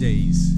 Sundays.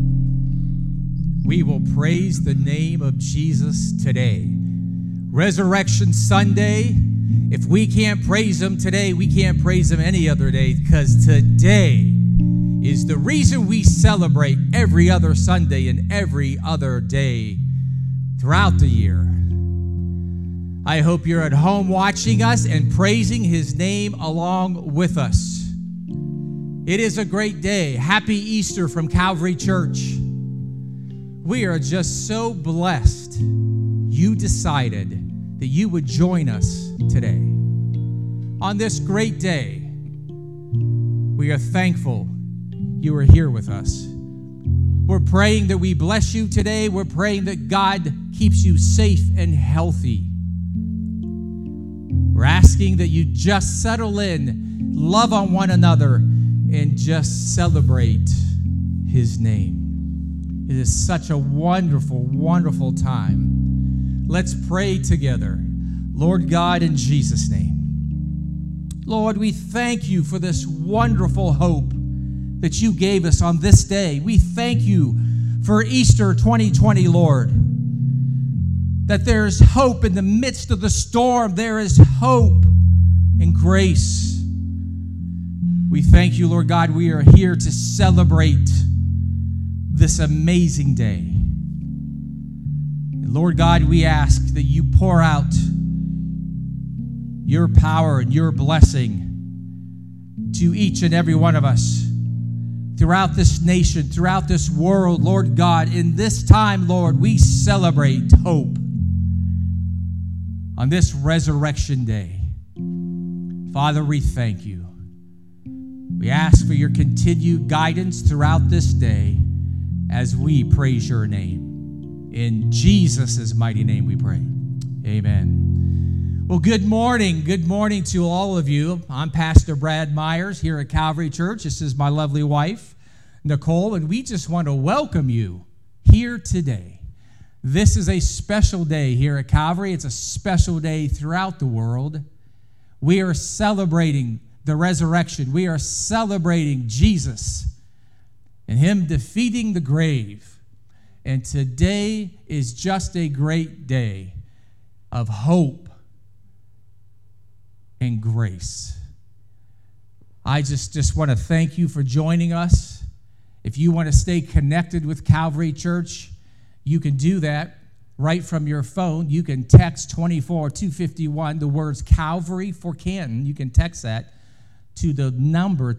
We will praise the name of Jesus today. Resurrection Sunday, if we can't praise him today, we can't praise him any other day, because today is the reason we celebrate every other Sunday and every other day throughout the year. I hope you're at home watching us and praising his name along with us. It is a great day. Happy Easter from Calvary Church. We are just so blessed you decided that you would join us today. On this great day, we are thankful you are here with us. We're praying that we bless you today. We're praying that God keeps you safe and healthy. We're asking that you just settle in, love on one another, and just celebrate his name. It is such a wonderful, wonderful time. Let's pray together. Lord God, in Jesus' name. Lord, we thank you for this wonderful hope that you gave us on this day. We thank you for Easter 2020, Lord, that there is hope in the midst of the storm. There is hope and grace. We thank you, Lord God, we are here to celebrate this amazing day. And Lord God, we ask that you pour out your power and your blessing to each and every one of us throughout this nation, throughout this world. Lord God, in this time, Lord, we celebrate hope on this resurrection day. Father, we thank you. We ask for your continued guidance throughout this day as we praise your name. In Jesus' mighty name we pray. Amen. Well, good morning. Good morning to all of you. I'm Pastor Brad Myers here at Calvary Church. This is my lovely wife, Nicole, and we just want to welcome you here today. This is a special day here at Calvary. It's a special day throughout the world. We are celebrating the resurrection. We are celebrating Jesus and him defeating the grave. And today is just a great day of hope and grace. I just want to thank you for joining us. If you want to stay connected with Calvary Church, you can do that right from your phone. You can text 24251, the words Calvary for Canton. You can text that to the number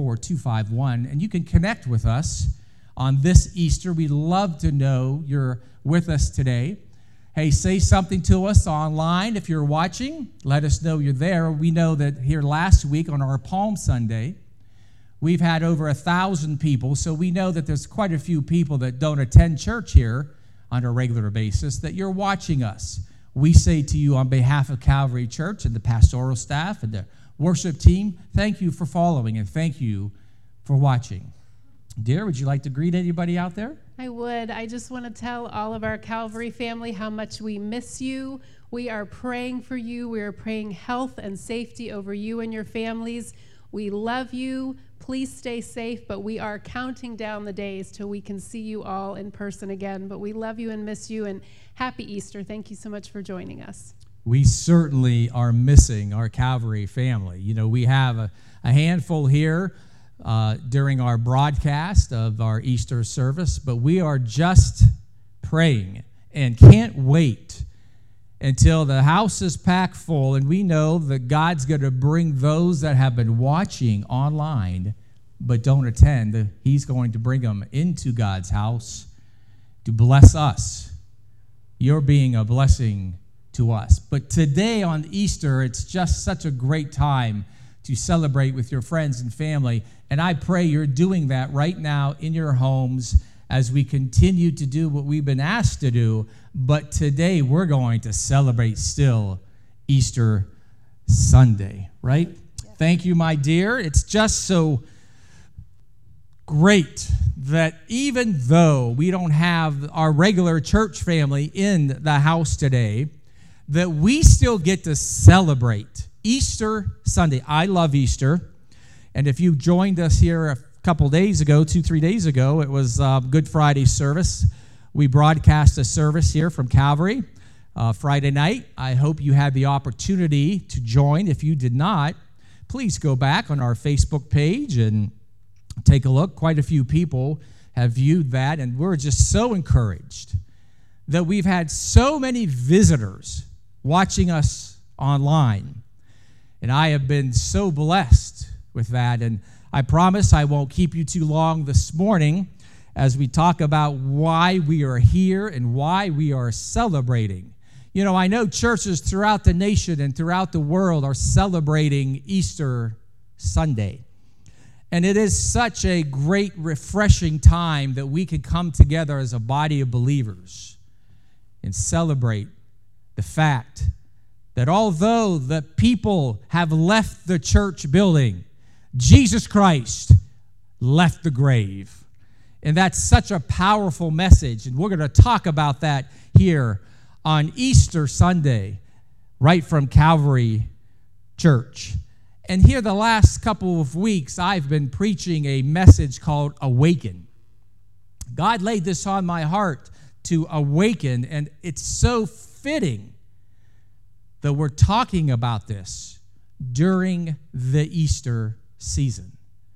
24251, and you can connect with us on this Easter. We'd love to know you're with us today. Hey, say something to us online if you're watching. Let us know you're there. We know that here last week on our Palm Sunday, we've had over 1,000 people, so we know that there's quite a few people that don't attend church here on a regular basis, that you're watching us. We say to you on behalf of Calvary Church and the pastoral staff and the worship team, thank you for following and thank you for watching. Dear, would you like to greet anybody out there? I would. I just want to tell all of our Calvary family how much we miss you. We are praying for you. We are praying health and safety over you and your families. We love you. Please stay safe, but we are counting down the days till we can see you all in person again. But we love you and miss you, and happy Easter. Thank you so much for joining us. We certainly are missing our Calvary family. You know, we have a handful here during our broadcast of our Easter service, but we are just praying and can't wait until the house is packed full, and we know that God's going to bring those that have been watching online but don't attend. He's going to bring them into God's house to bless us. You're being a blessing to us. But today on Easter, it's just such a great time to celebrate with your friends and family, and I pray you're doing that right now in your homes as we continue to do what we've been asked to do. But today we're going to celebrate still Easter Sunday, right? Yeah. Thank you, my dear. It's just so great that even though we don't have our regular church family in the house today, that we still get to celebrate Easter Sunday. I love Easter. And if you joined us here couple days ago, 2-3 days ago, it was Good Friday service. We broadcast a service here from Calvary Friday night. I hope you had the opportunity to join. If you did not, please go back on our Facebook page and take a look. Quite a few people have viewed that, and we're just so encouraged that we've had so many visitors watching us online. And I have been so blessed with that. And I promise I won't keep you too long this morning as we talk about why we are here and why we are celebrating. You know, I know churches throughout the nation and throughout the world are celebrating Easter Sunday. And it is such a great, refreshing time that we can come together as a body of believers and celebrate the fact that although the people have left the church building, Jesus Christ left the grave. And that's such a powerful message. And we're going to talk about that here on Easter Sunday, right from Calvary Church. And here the last couple of weeks, I've been preaching a message called Awaken. God laid this on my heart to awaken, and it's so fitting that we're talking about this during the Easter season.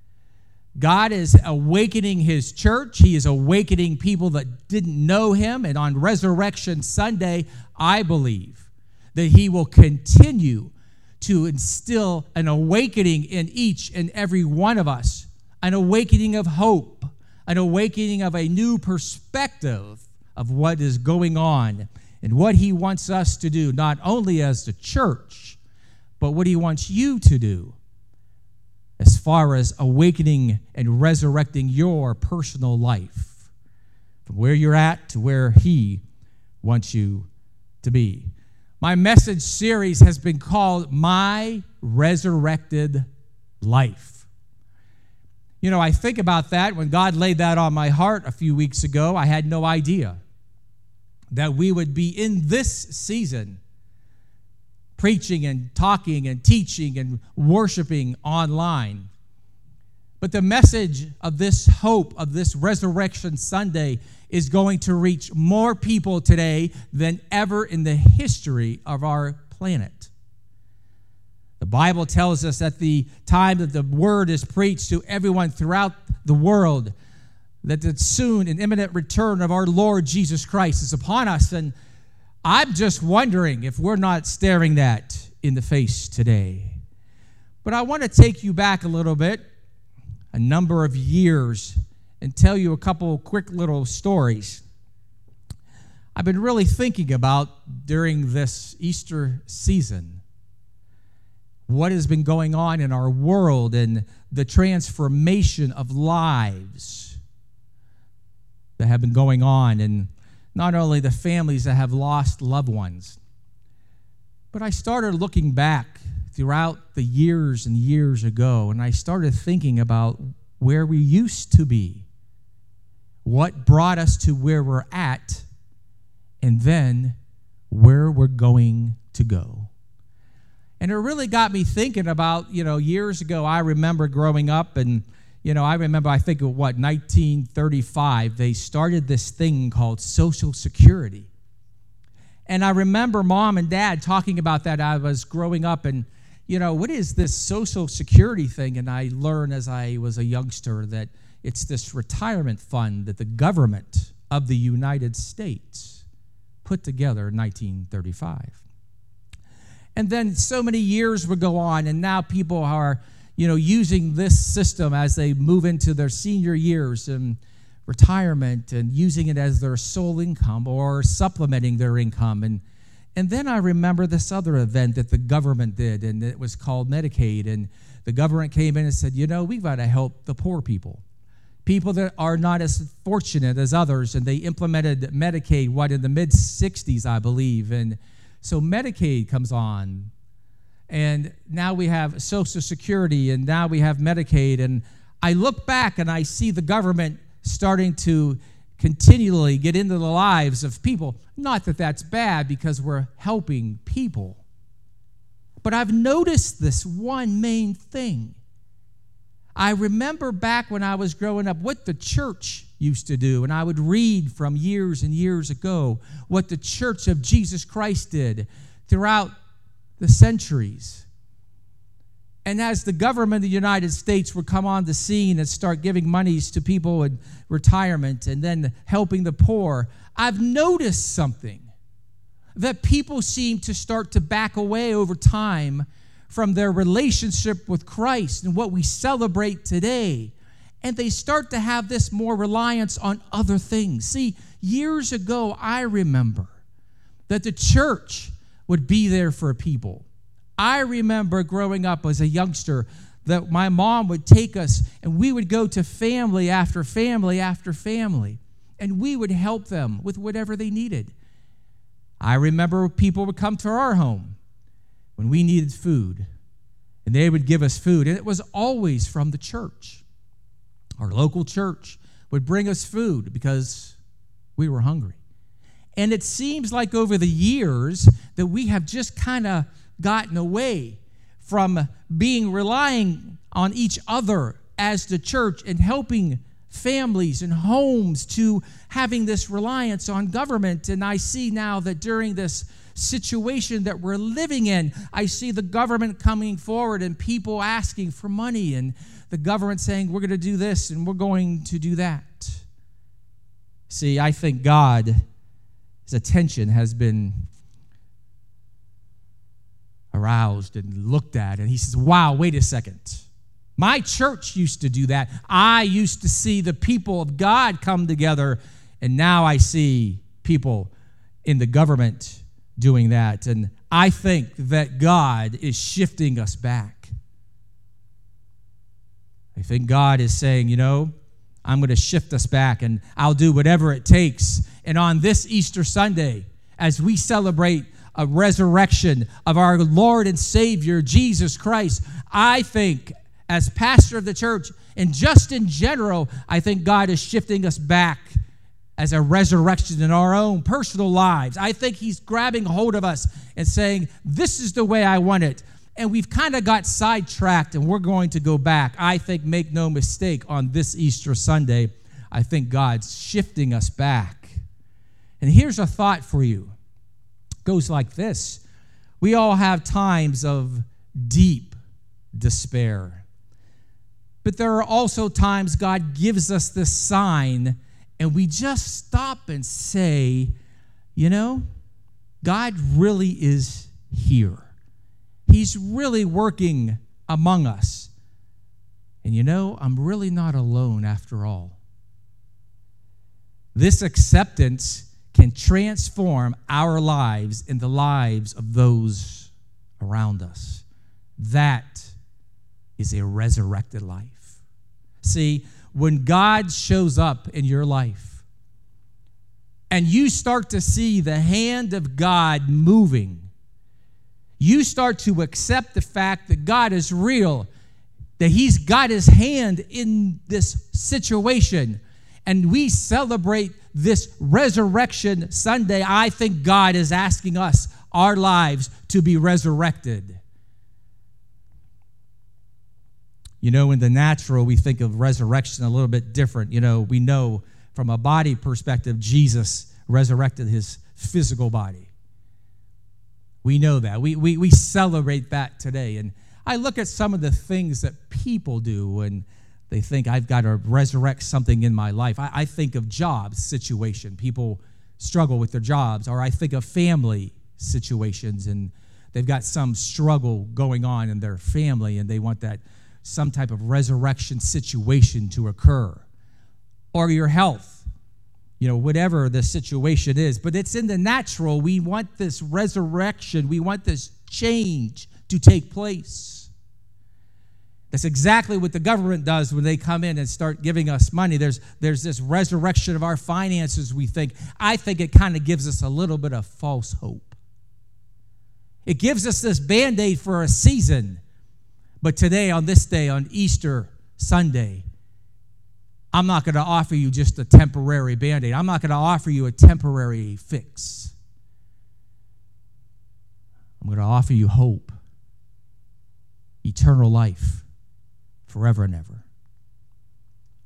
God is awakening his church. He is awakening people that didn't know him. And on Resurrection Sunday, I believe that he will continue to instill an awakening in each and every one of us, an awakening of hope, an awakening of a new perspective of what is going on and what he wants us to do, not only as the church, but what he wants you to do as far as awakening and resurrecting your personal life from where you're at to where he wants you to be. My message series has been called My Resurrected Life. You know, I think about that. When God laid that on my heart a few weeks ago, I had no idea that we would be in this season preaching and talking and teaching and worshiping online. But the message of this hope, of this Resurrection Sunday, is going to reach more people today than ever in the history of our planet. The Bible tells us at the time that the word is preached to everyone throughout the world, that the soon and imminent return of our Lord Jesus Christ is upon us. And I'm just wondering if we're not staring that in the face today. But I want to take you back a little bit, a number of years, and tell you a couple quick little stories I've been really thinking about during this Easter season. What has been going on in our world and the transformation of lives that have been going on, and not only the families that have lost loved ones. But I started looking back throughout the years and years ago, and I started thinking about where we used to be, what brought us to where we're at, and then where we're going to go. And it really got me thinking about, years ago, I remember growing up, and I think of 1935, they started this thing called Social Security. And I remember Mom and Dad talking about that. I was growing up, and, what is this Social Security thing? And I learned as I was a youngster that it's this retirement fund that the government of the United States put together in 1935. And then so many years would go on, and now people are using this system as they move into their senior years and retirement, and using it as their sole income or supplementing their income. And then I remember this other event that the government did, and it was called Medicaid. And the government came in and said, we've got to help the poor people that are not as fortunate as others. And they implemented Medicaid, in the mid-'60s, I believe. And so Medicaid comes on. And now we have Social Security, and now we have Medicaid. And I look back and I see the government starting to continually get into the lives of people. Not that that's bad, because we're helping people. But I've noticed this one main thing. I remember back when I was growing up what the church used to do, and I would read from years and years ago what the Church of Jesus Christ did throughout the centuries. And as the government of the United States would come on the scene and start giving monies to people in retirement and then helping the poor, I've noticed something, that people seem to start to back away over time from their relationship with Christ and what we celebrate today. And they start to have this more reliance on other things. See, years ago, I remember that the church would be there for people. I remember growing up as a youngster that my mom would take us and we would go to family after family after family, and we would help them with whatever they needed. I remember people would come to our home when we needed food, and they would give us food, and it was always from the church. Our local church would bring us food because we were hungry. And it seems like over the years that we have just kind of gotten away from relying on each other as the church and helping families and homes to having this reliance on government. And I see now that during this situation that we're living in, I see the government coming forward and people asking for money, and the government saying, we're going to do this and we're going to do that. See, I think God's attention has been aroused and looked at, and he says, wow, wait a second. My church used to do that. I used to see the people of God come together, and now I see people in the government doing that. And I think that God is shifting us back. I think God is saying, I'm going to shift us back, and I'll do whatever it takes. And on this Easter Sunday, as we celebrate a resurrection of our Lord and Savior, Jesus Christ, I think as pastor of the church, and just in general, I think God is shifting us back as a resurrection in our own personal lives. I think he's grabbing hold of us and saying, this is the way I want it. And we've kind of got sidetracked, and we're going to go back. I think, make no mistake, on this Easter Sunday, I think God's shifting us back. And here's a thought for you. It goes like this. We all have times of deep despair. But there are also times God gives us this sign, and we just stop and say, God really is here. He's really working among us. And I'm really not alone after all. This acceptance can transform our lives and the lives of those around us. That is a resurrected life. See, when God shows up in your life and you start to see the hand of God moving, you start to accept the fact that God is real, that he's got his hand in this situation, and we celebrate this Resurrection Sunday. I think God is asking us, our lives, to be resurrected. In the natural, we think of resurrection a little bit different. We know from a body perspective, Jesus resurrected his physical body. We know that. We celebrate that today. And I look at some of the things that people do when they think, I've got to resurrect something in my life. I think of job situation. People struggle with their jobs. Or I think of family situations, and they've got some struggle going on in their family, and they want that some type of resurrection situation to occur. Or your health, whatever the situation is. But it's in the natural. We want this resurrection. We want this change to take place. That's exactly what the government does when they come in and start giving us money. There's this resurrection of our finances, we think. I think it kind of gives us a little bit of false hope. It gives us this Band-Aid for a season. But today, on this day, on Easter Sunday, I'm not going to offer you just a temporary Band-Aid. I'm not going to offer you a temporary fix. I'm going to offer you hope, eternal life, forever and ever.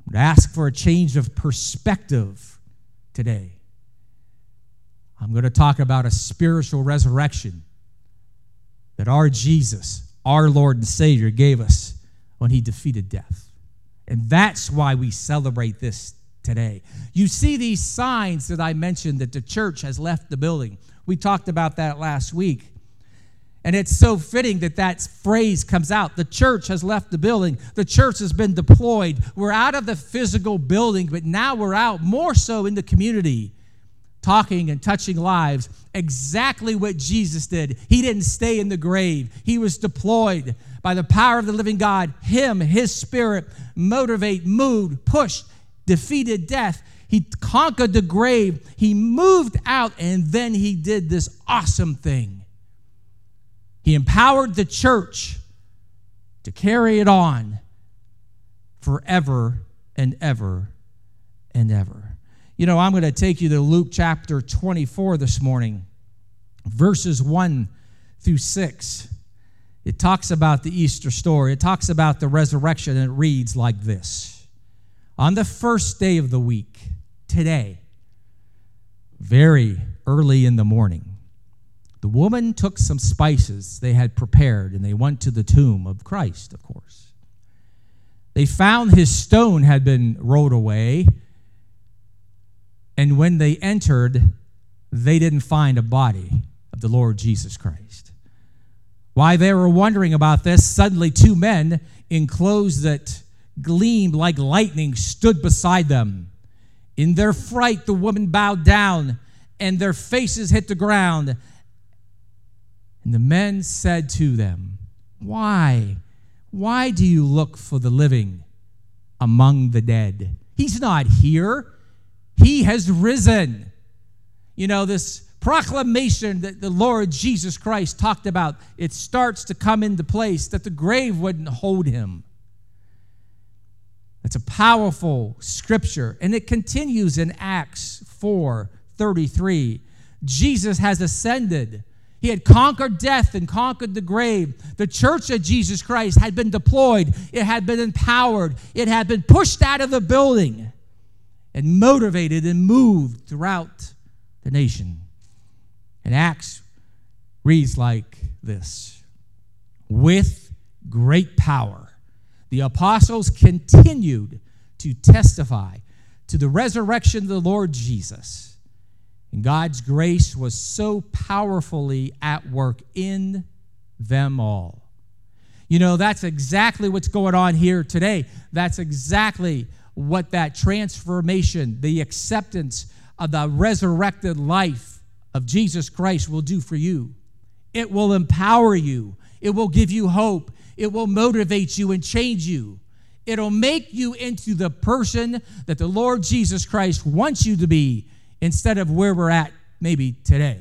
I'm going to ask for a change of perspective today. I'm going to talk about a spiritual resurrection that our Jesus, our Lord and Savior, gave us when he defeated death. And that's why we celebrate this today. You see these signs that I mentioned that the church has left the building. We talked about that last week. And it's so fitting that that phrase comes out. The church has left the building. The church has been deployed. We're out of the physical building, but now we're out more so in the community, talking and touching lives. Exactly what Jesus did. He didn't stay in the grave. He was deployed by the power of the living God. Him, his spirit, motivate, moved, pushed, defeated death. He conquered the grave. He moved out, and then he did this awesome thing. He empowered the church to carry it on forever and ever and ever. You know, I'm going to take you to Luke chapter 24 this morning, verses 1 through 6. It talks about the Easter story. It talks about the resurrection, and it reads like this. On the first day of the week, today, very early in the morning, the woman took some spices they had prepared, and they went to the tomb of Christ, of course. They found his stone had been rolled away, and when they entered, they didn't find a body of the Lord Jesus Christ. While they were wondering about this, suddenly two men in clothes that gleamed like lightning stood beside them. In their fright, the woman bowed down, and their faces hit the ground. And the men said to them, Why do you look for the living among the dead? He's not here. He has risen. You know, this proclamation that the Lord Jesus Christ talked about, it starts to come into place that the grave wouldn't hold him. It's a powerful scripture, and it continues in Acts 4:33. Jesus has ascended. He had conquered death and conquered the grave. The church of Jesus Christ had been deployed. It had been empowered. It had been pushed out of the building and motivated and moved throughout the nation. And Acts reads like this. With great power, the apostles continued to testify to the resurrection of the Lord Jesus. And God's grace was so powerfully at work in them all. You know, that's exactly what's going on here today. That's exactly what that transformation, the acceptance of the resurrected life of Jesus Christ will do for you. It will empower you. It will give you hope. It will motivate you and change you. It'll make you into the person that the Lord Jesus Christ wants you to be, instead of where we're at maybe today.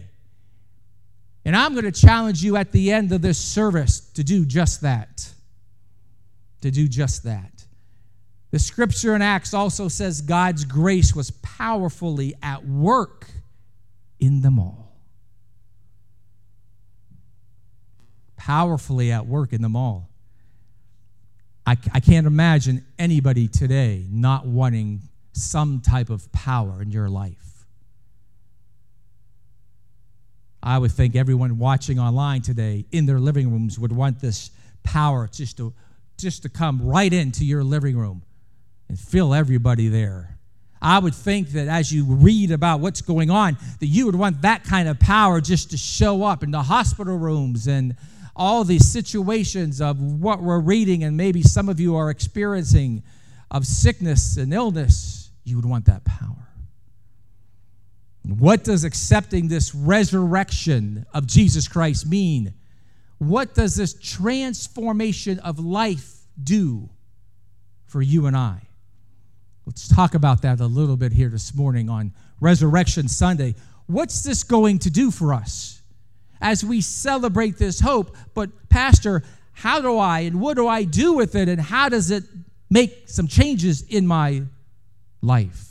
And I'm going to challenge you at the end of this service to do just that. To do just that. The scripture in Acts also says God's grace was powerfully at work in them all. Powerfully at work in them all. I can't imagine anybody today not wanting some type of power in your life. I would think everyone watching online today in their living rooms would want this power just to come right into your living room and fill everybody there. I would think that as you read about what's going on, that you would want that kind of power just to show up in the hospital rooms and all these situations of what we're reading, and maybe some of you are experiencing of sickness and illness. You would want that power. What does accepting this resurrection of Jesus Christ mean? What does this transformation of life do for you and I? Let's talk about that a little bit here this morning on Resurrection Sunday. What's this going to do for us as we celebrate this hope? But Pastor, how do I and what do I do with it, and how does it make some changes in my life?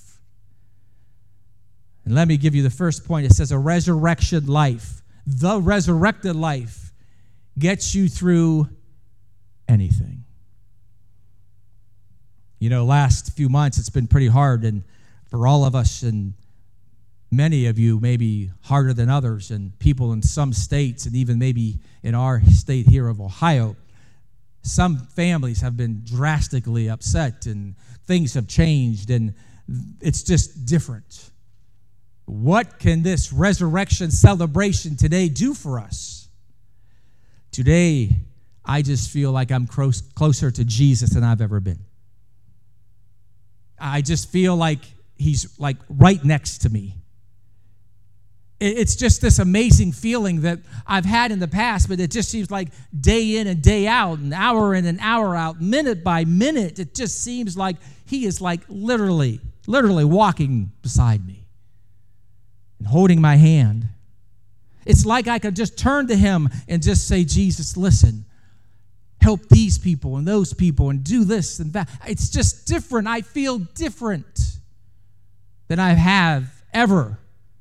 And let me give you the first point. It says a resurrection life. The resurrected life gets you through anything. Last few months it's been pretty hard, and for all of us, and many of you maybe harder than others, and people in some states, and even maybe in our state here of Ohio, some families have been drastically upset, and things have changed, and it's just different. What can this resurrection celebration today do for us? Today, I just feel like I'm closer to Jesus than I've ever been. I just feel like he's like right next to me. It's just this amazing feeling that I've had in the past, but it just seems like day in and day out, an hour in and hour out, minute by minute, it just seems like he is like literally walking beside me and holding my hand. It's like I could just turn to him and just say, Jesus, listen, help these people and those people and do this and that. It's just different. I feel different than I have ever.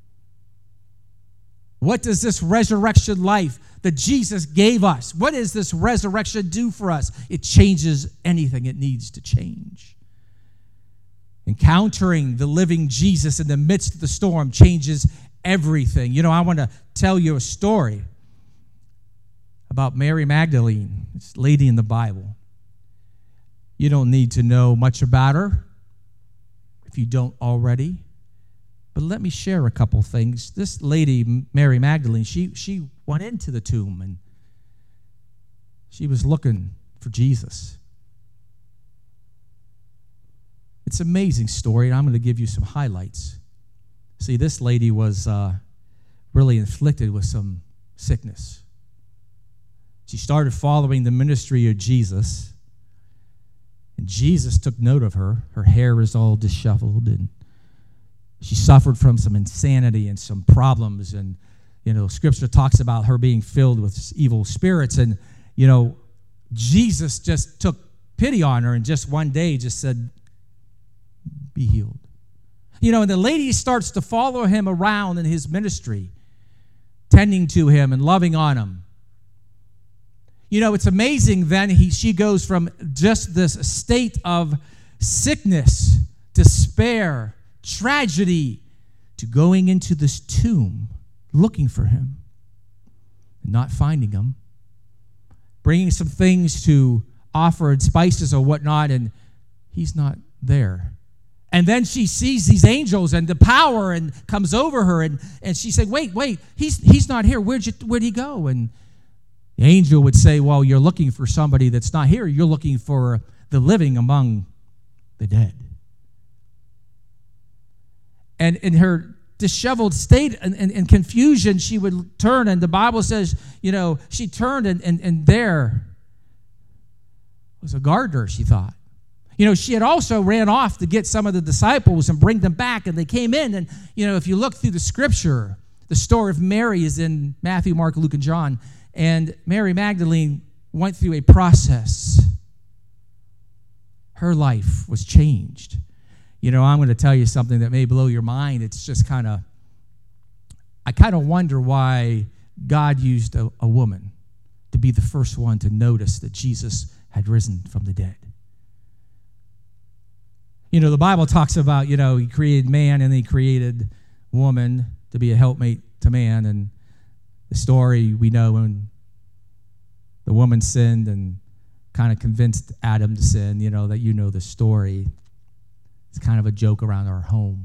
What does this resurrection life that Jesus gave us, what does this resurrection do for us? It changes anything it needs to change. Encountering the living Jesus in the midst of the storm changes everything. I want to tell you a story about Mary Magdalene, this lady in the Bible. You don't need to know much about her if you don't already. But let me share a couple things. This lady, Mary Magdalene, she went into the tomb and she was looking for Jesus. It's an amazing story, and I'm going to give you some highlights. See, this lady was really inflicted with some sickness. She started following the ministry of Jesus, and Jesus took note of her. Her hair was all disheveled, and she suffered from some insanity and some problems. And, Scripture talks about her being filled with evil spirits. And, Jesus just took pity on her and just one day just said, be healed. And the lady starts to follow him around in his ministry, tending to him and loving on him. It's amazing then she goes from just this state of sickness, despair, tragedy, to going into this tomb, looking for him, and not finding him, bringing some things to offer and spices or whatnot, and he's not there. And then she sees these angels and the power and comes over her, and she said, wait, he's not here. Where'd he go? And the angel would say, well, you're looking for somebody that's not here. You're looking for the living among the dead. And in her disheveled state and confusion, she would turn, and the Bible says, she turned, and there was a gardener, she thought. She had also ran off to get some of the disciples and bring them back, and they came in, and, if you look through the Scripture, the story of Mary is in Matthew, Mark, Luke, and John, and Mary Magdalene went through a process. Her life was changed. I'm going to tell you something that may blow your mind. It's just I kind of wonder why God used a woman to be the first one to notice that Jesus had risen from the dead. The Bible talks about, he created man and he created woman to be a helpmate to man. And the story we know when the woman sinned and kind of convinced Adam to sin, that the story. It's kind of a joke around our home.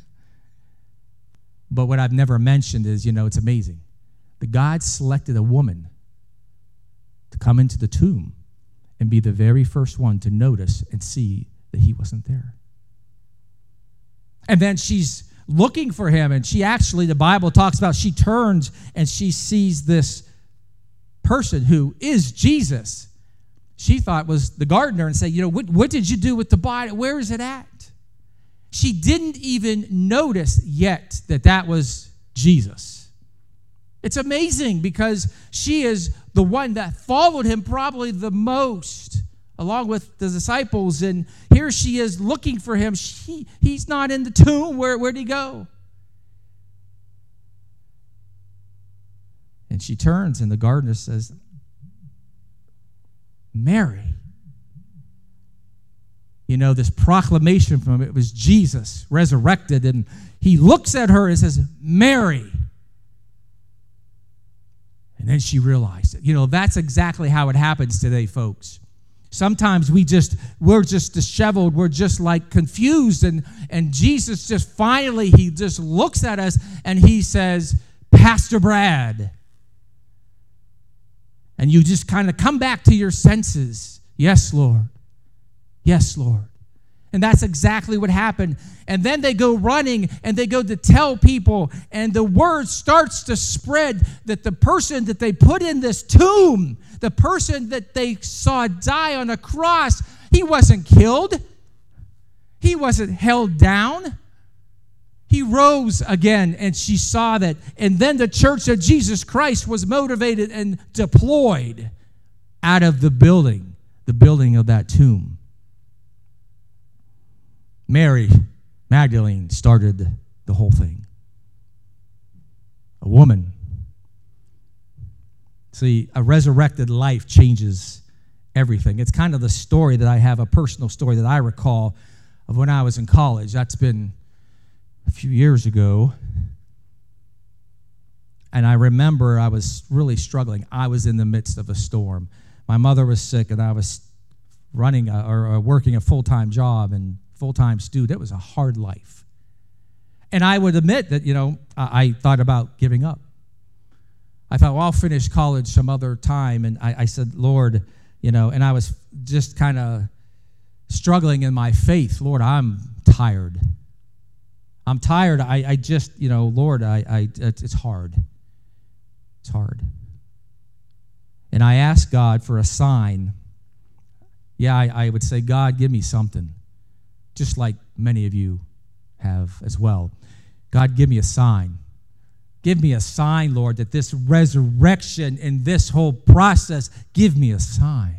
But what I've never mentioned is, it's amazing. that God selected a woman to come into the tomb and be the very first one to notice and see that he wasn't there. And then she's looking for him, and she actually, the Bible talks about, she turns and she sees this person who is Jesus. She thought was the gardener and said, what did you do with the body? Where is it at? She didn't even notice yet that was Jesus. It's amazing because she is the one that followed him probably the most, along with the disciples, and here she is looking for him. He's not in the tomb. Where'd he go? And she turns, and the gardener says, Mary. this proclamation from him. It was Jesus resurrected, and he looks at her and says, Mary. And then she realized it. That's exactly how it happens today, folks. Sometimes we're just disheveled. We're just like confused. And Jesus he just looks at us and he says, Pastor Brad. And you just kind of come back to your senses. Yes, Lord. Yes, Lord. And that's exactly what happened. And then they go running and they go to tell people, and the word starts to spread that the person that they put in this tomb, the person that they saw die on a cross, he wasn't killed. He wasn't held down. He rose again, and she saw that. And then the Church of Jesus Christ was motivated and deployed out of the building of that tomb. Mary Magdalene started the whole thing. A woman. See, a resurrected life changes everything. It's kind of the story that I have, a personal story that I recall of when I was in college. That's been a few years ago. And I remember I was really struggling. I was in the midst of a storm. My mother was sick, and I was running or working a full-time job and full-time student. It was a hard life. And I would admit that, I thought about giving up. I thought, well, I'll finish college some other time. And I said, Lord, and I was just kind of struggling in my faith. Lord, I'm tired. I'm tired. I just, Lord, it's hard. It's hard. And I asked God for a sign. Yeah, I would say, God, give me something. Just like many of you have as well. God, give me a sign. Give me a sign, Lord, that this resurrection and this whole process, give me a sign.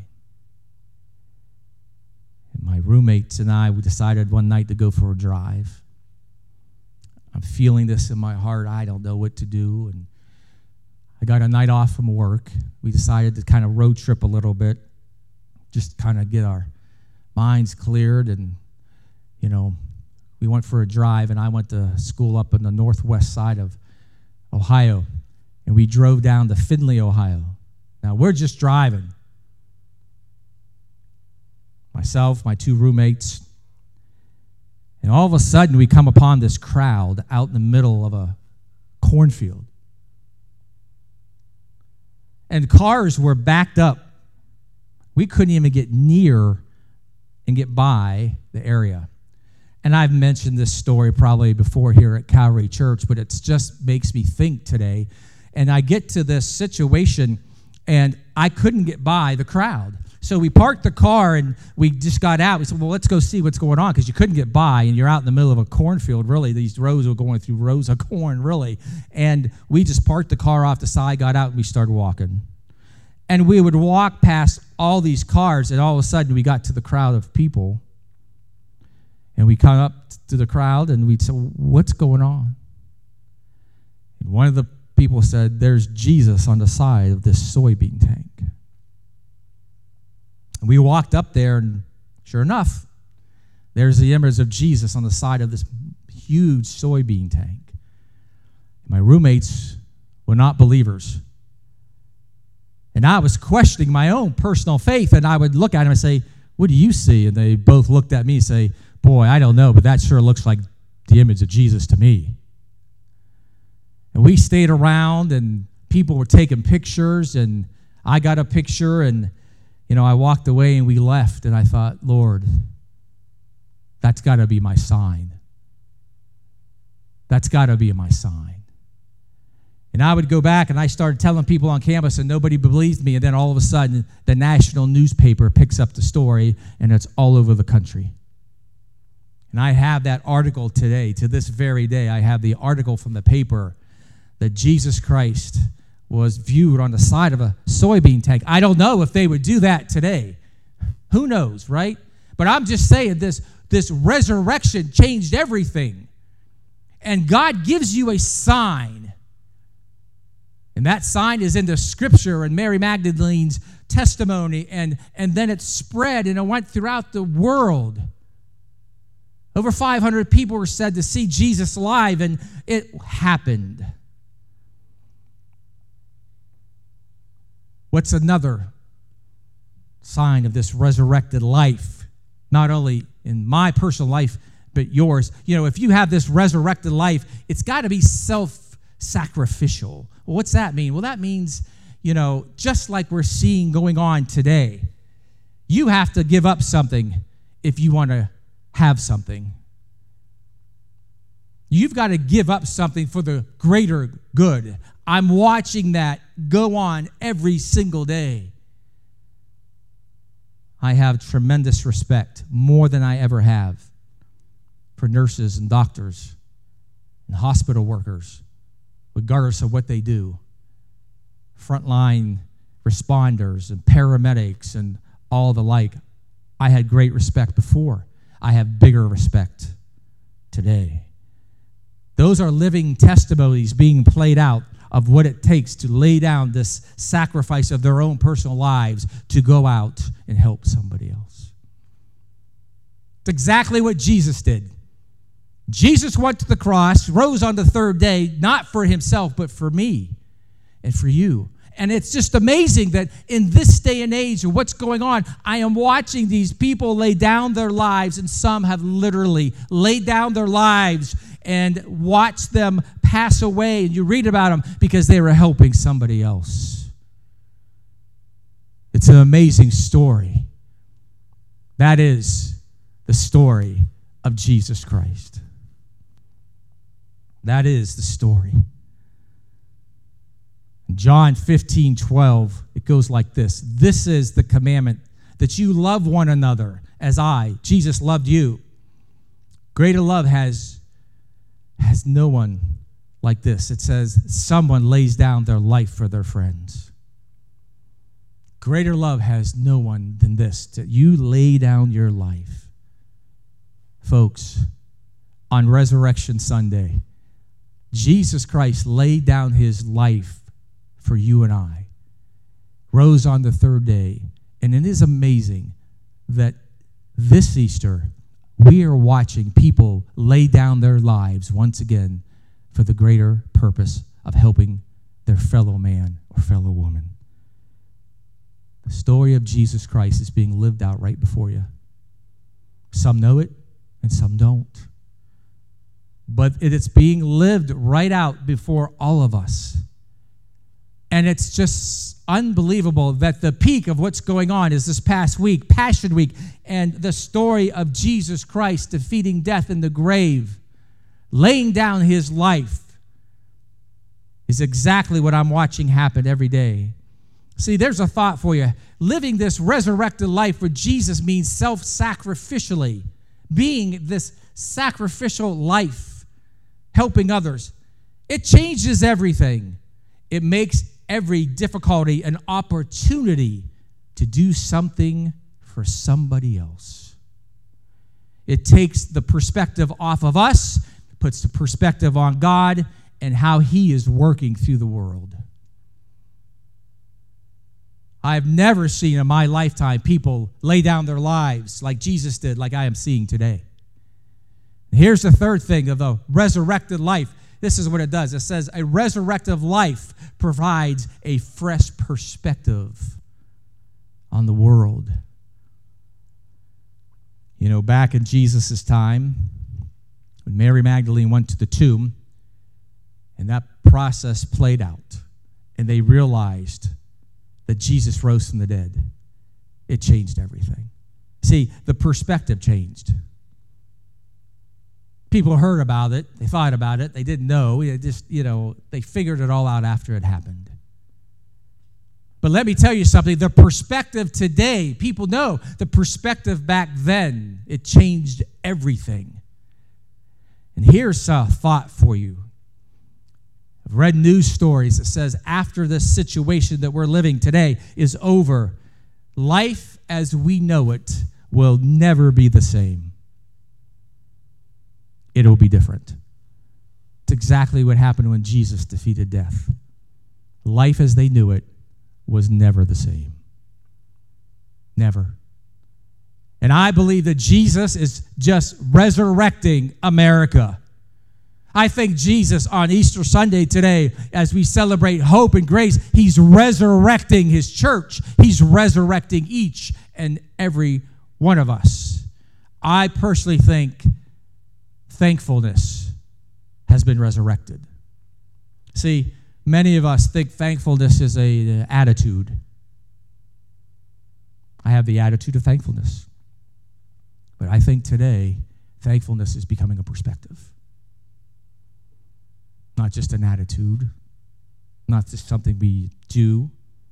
And my roommates and I, we decided one night to go for a drive. I'm feeling this in my heart. I don't know what to do. And I got a night off from work. We decided to kind of road trip a little bit, just kind of get our minds cleared. And we went for a drive, and I went to school up in the northwest side of Ohio, and we drove down to Findlay, Ohio. Now, we're just driving. Myself, my two roommates, and all of a sudden, we come upon this crowd out in the middle of a cornfield. And cars were backed up. We couldn't even get near and get by the area. And I've mentioned this story probably before here at Calvary Church, but it just makes me think today. And I get to this situation, and I couldn't get by the crowd. So we parked the car, and we just got out. We said, well, let's go see what's going on, because you couldn't get by, and you're out in the middle of a cornfield, really. These rows were going through rows of corn, really. And we just parked the car off the side, got out, and we started walking. And we would walk past all these cars, and all of a sudden we got to the crowd of people. And we come up to the crowd, and we'd say, what's going on? And one of the people said, there's Jesus on the side of this soybean tank. And we walked up there, and sure enough, there's the image of Jesus on the side of this huge soybean tank. My roommates were not believers. And I was questioning my own personal faith, and I would look at them and say, what do you see? And they both looked at me and say, boy, I don't know, but that sure looks like the image of Jesus to me. And we stayed around, and people were taking pictures, and I got a picture, and, I walked away, and we left, and I thought, Lord, that's got to be my sign. That's got to be my sign. And I would go back, and I started telling people on campus, and nobody believed me, and then all of a sudden, the national newspaper picks up the story, and it's all over the country. And I have that article today, to this very day. I have the article from the paper that Jesus Christ was viewed on the side of a soybean tank. I don't know if they would do that today. Who knows, right? But I'm just saying this resurrection changed everything. And God gives you a sign. And that sign is in the scripture and Mary Magdalene's testimony. And then it spread, and it went throughout the world. Over 500 people were said to see Jesus live, and it happened. What's another sign of this resurrected life? Not only in my personal life, but yours. You know, if you have this resurrected life, it's got to be self-sacrificial. Well, what's that mean? Well, that means, you know, just like we're seeing going on today, you have to give up something if you want to have something. You've got to give up something for the greater good. I'm watching that go on every single day. I have tremendous respect, more than I ever have, for nurses and doctors and hospital workers, regardless of what they do. Frontline responders and paramedics and all the like. I had great respect before. I have bigger respect today. Those are living testimonies being played out of what it takes to lay down this sacrifice of their own personal lives to go out and help somebody else. It's exactly what Jesus did. Jesus went to the cross, rose on the third day, not for himself, but for me and for you. And it's just amazing that in this day and age of what's going on, I am watching these people lay down their lives, and some have literally laid down their lives and watched them pass away. And you read about them because they were helping somebody else. It's an amazing story. That is the story of Jesus Christ. That is the story. In John 15:12, it goes like this. This is the commandment, that you love one another as I, Jesus, loved you. Greater love has no one like this. It says, someone lays down their life for their friends. Greater love has no one than this, that you lay down your life. Folks, on Resurrection Sunday, Jesus Christ laid down his life for you and I, rose on the third day. And it is amazing that this Easter, we are watching people lay down their lives once again for the greater purpose of helping their fellow man or fellow woman. The story of Jesus Christ is being lived out right before you. Some know it and some don't. But it's being lived right out before all of us. And it's just unbelievable that the peak of what's going on is this past week, Passion Week, and the story of Jesus Christ defeating death in the grave, laying down his life, is exactly what I'm watching happen every day. See, there's a thought for you. Living this resurrected life for Jesus means self-sacrificially, being this sacrificial life, helping others. It changes everything. It makes every difficulty an opportunity to do something for somebody else. It takes the perspective off of us, puts the perspective on God and how he is working through the world. I've never seen in my lifetime people lay down their lives like Jesus did, like I am seeing today. Here's the third thing of the resurrected life. This is what it does. It says a resurrected life provides a fresh perspective on the world. You know, back in Jesus' time, when Mary Magdalene went to the tomb, and that process played out, and they realized that Jesus rose from the dead, it changed everything. See, the perspective changed. People heard about it, they thought about it, they didn't know, they figured it all out after it happened. But let me tell you something, the perspective today, people know the perspective back then, it changed everything. And here's a thought for you. I've read news stories that says after this situation that we're living today is over, life as we know it will never be the same. It'll be different. It's exactly what happened when Jesus defeated death. Life as they knew it was never the same. Never. And I believe that Jesus is just resurrecting America. I think Jesus on Easter Sunday today, as we celebrate hope and grace, he's resurrecting his church. He's resurrecting each and every one of us. I personally think thankfulness has been resurrected. See, many of us think thankfulness is an attitude. I have the attitude of thankfulness. But I think today, thankfulness is becoming a perspective. Not just an attitude, not just something we do.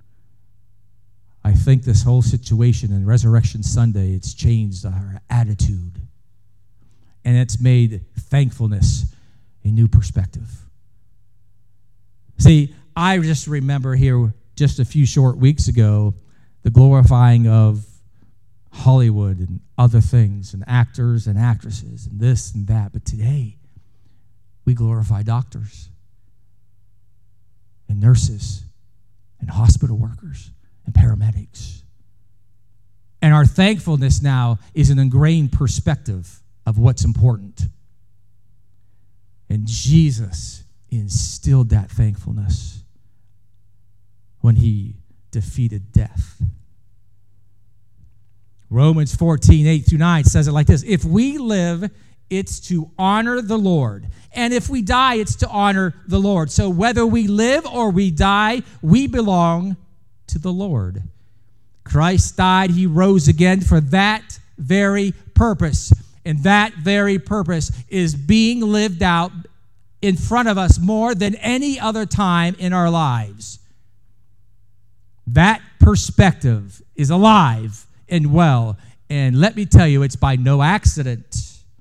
I think this whole situation in Resurrection Sunday, it's changed our attitude. And it's made thankfulness a new perspective. See, I just remember here just a few short weeks ago, the glorifying of Hollywood and other things, and actors and actresses, and this and that. But today, we glorify doctors and nurses and hospital workers and paramedics. And our thankfulness now is an ingrained perspective of what's important. And Jesus instilled that thankfulness when he defeated death. Romans 14, 8-9 says it like this: if we live, it's to honor the Lord. And if we die, it's to honor the Lord. So whether we live or we die, we belong to the Lord. Christ died, he rose again for that very purpose. And that very purpose is being lived out in front of us more than any other time in our lives. That perspective is alive and well. And let me tell you, it's by no accident.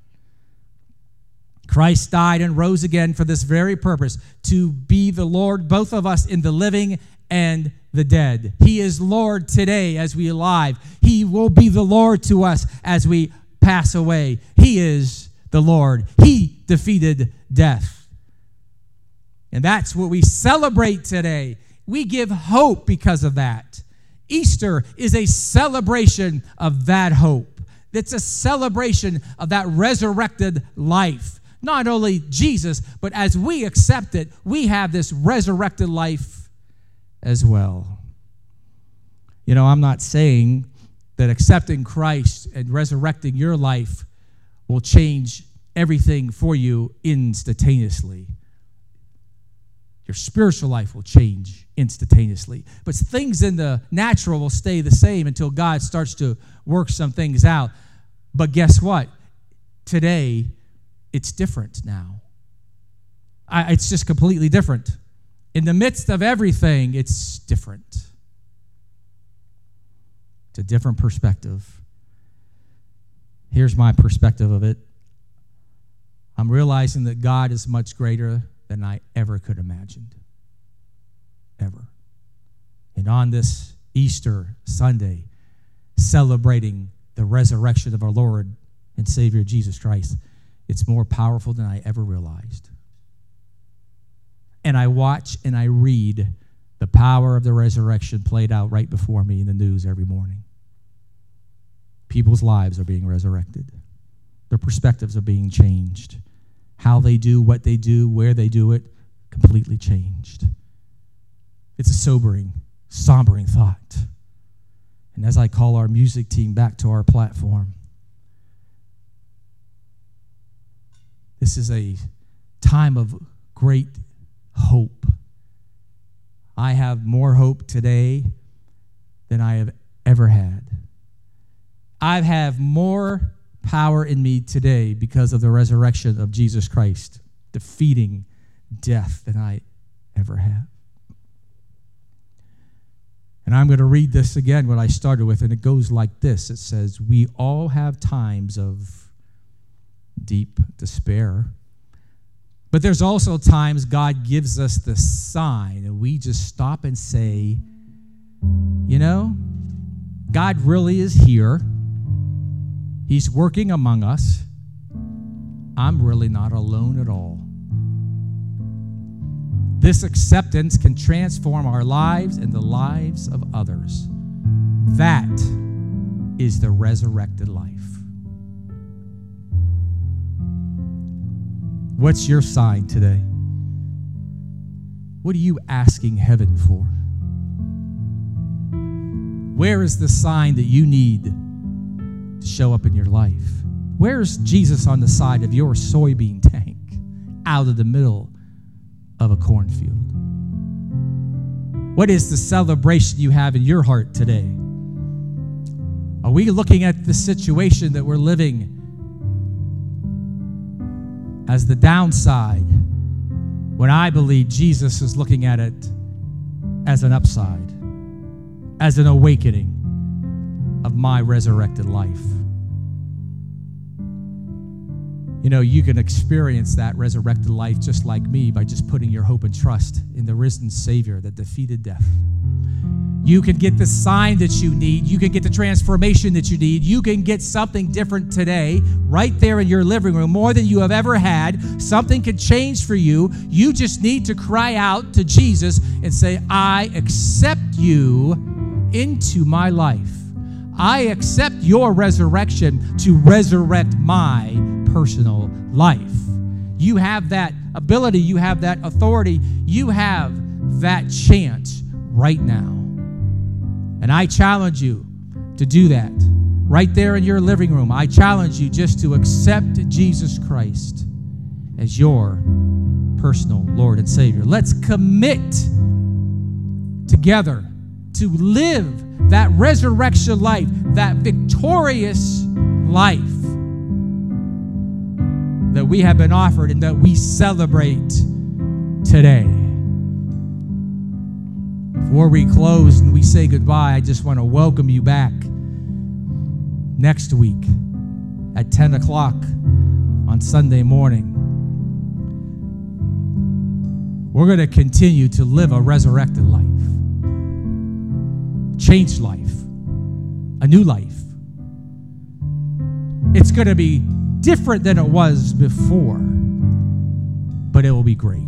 Christ died and rose again for this very purpose, to be the Lord, both of us, in the living and the dead. He is Lord today as we are alive. He will be the Lord to us as we pass away. He is the Lord. He defeated death. And that's what we celebrate today. We give hope because of that. Easter is a celebration of that hope. It's a celebration of that resurrected life. Not only Jesus, but as we accept it, we have this resurrected life as well. You know, I'm not saying that accepting Christ and resurrecting your life will change everything for you instantaneously. Your spiritual life will change instantaneously. But things in the natural will stay the same until God starts to work some things out. But guess what? Today, it's different now. It's just completely different. In the midst of everything, it's different. It's a different perspective. Here's my perspective of it. I'm realizing that God is much greater than I ever could imagine. Ever. And on this Easter Sunday, celebrating the resurrection of our Lord and Savior Jesus Christ, it's more powerful than I ever realized. And I watch and I read the power of the resurrection played out right before me in the news every morning. People's lives are being resurrected. Their perspectives are being changed. How they do, what they do, where they do it, completely changed. It's a sombering thought. And as I call our music team back to our platform, this is a time of great hope. I have more hope today than I have ever had. I have more power in me today because of the resurrection of Jesus Christ, defeating death, than I ever have. And I'm going to read this again, what I started with, and it goes like this. It says, we all have times of deep despair, but there's also times God gives us the sign, and we just stop and say, you know, God really is here. He's working among us. I'm really not alone at all. This acceptance can transform our lives and the lives of others. That is the resurrected life. What's your sign today? What are you asking heaven for? Where is the sign that you need to show up in your life? Where's Jesus on the side of your soybean tank out of the middle of a cornfield? What is the celebration you have in your heart today? Are we looking at the situation that we're living as the downside, when I believe Jesus is looking at it as an upside, as an awakening of my resurrected life? You know, you can experience that resurrected life just like me by just putting your hope and trust in the risen Savior that defeated death. You can get the sign that you need. You can get the transformation that you need. You can get something different today, right there in your living room, more than you have ever had. Something can change for you. You just need to cry out to Jesus and say, I accept you into my life. I accept your resurrection to resurrect my personal life. You have that ability. You have that authority. You have that chance right now. And I challenge you to do that right there in your living room. I challenge you just to accept Jesus Christ as your personal Lord and Savior. Let's commit together to live that resurrection life, that victorious life that we have been offered and that we celebrate today. Before we close and we say goodbye, I just want to welcome you back next week at 10 o'clock on Sunday morning. We're going to continue to live a resurrected life, changed life, a new life. It's going to be different than it was before, but it will be great.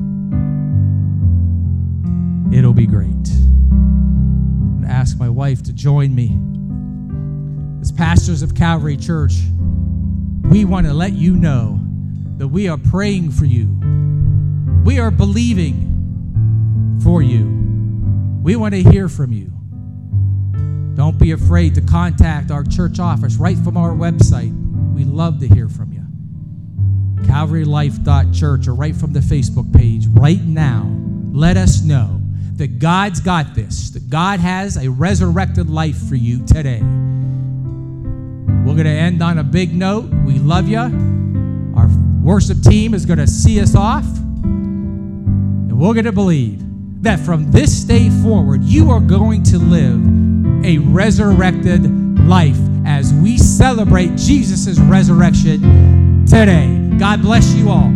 It'll be great. I'm going to ask my wife to join me. As pastors of Calvary Church, we want to let you know that we are praying for you. We are believing for you. We want to hear from you. Don't be afraid to contact our church office right from our website. We love to hear from you. CalvaryLife.church or right from the Facebook page right now. Let us know that God's got this, that God has a resurrected life for you today. We're going to end on a big note. We love you. Our worship team is going to see us off. And we're going to believe that from this day forward, you are going to live a resurrected life as we celebrate Jesus' resurrection today. God bless you all.